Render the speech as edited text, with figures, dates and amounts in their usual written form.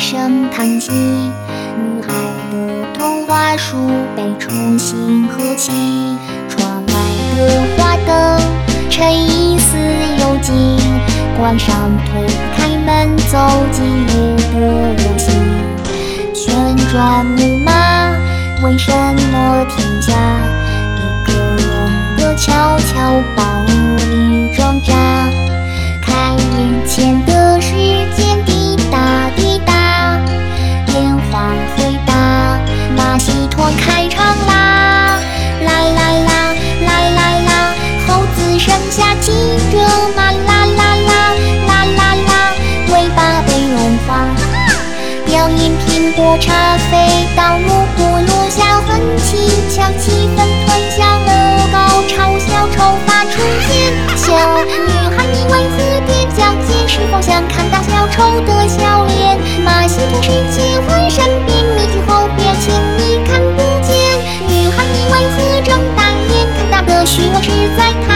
声叹息，女孩的童话书被重新合起，窗外的花灯衬一丝幽静，关上推开门走进夜的游戏。旋转木马为什么停下？一个人的悄悄把无力挣扎，看眼前的时间滴答滴答，电话回答，马戏团开场啦！啦啦啦啦啦啦，猴子上下骑着马，啦啦啦啦啦啦，尾巴被融化。表演苹果茶飞到幕布落下很蹊跷，气氛吞下了高潮，小丑发出尖叫。女孩你为何踮脚尖？是否想看到小丑的笑脸？马戏团世界很善变，迷之后表情你看不见。女孩你为何睁大眼？看到的虚妄实在太